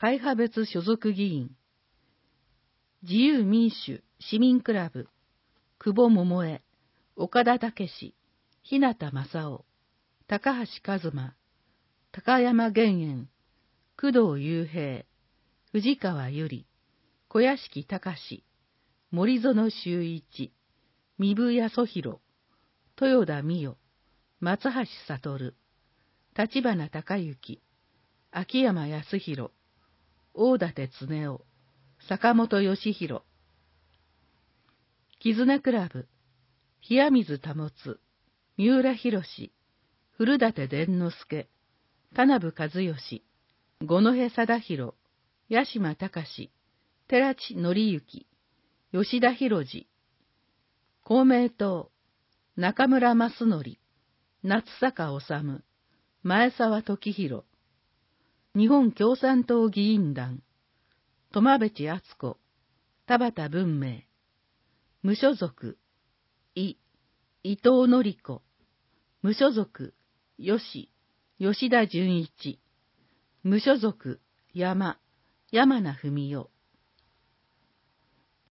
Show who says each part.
Speaker 1: 会派別所属議員、自由民主市民クラブ、久保桃江、岡田武史、日向正夫、高橋一馬、高山玄円、工藤雄平、藤川由里、小屋敷隆、森園修一、三部康弘、豊田美代、松橋悟、立花隆之、秋山康弘、大館恒夫、坂本義弘。絆クラブ、冷水保、三浦博、古舘伝之助、田辺和義、五戸貞弘、八島隆、寺地則之、吉田博次。公明党、中村益則、夏坂治、前沢時弘。日本共産党議員団、苫部地敦子、田畑文明。無所属、伊藤典子。無所属、吉田純一。無所属、山名文代。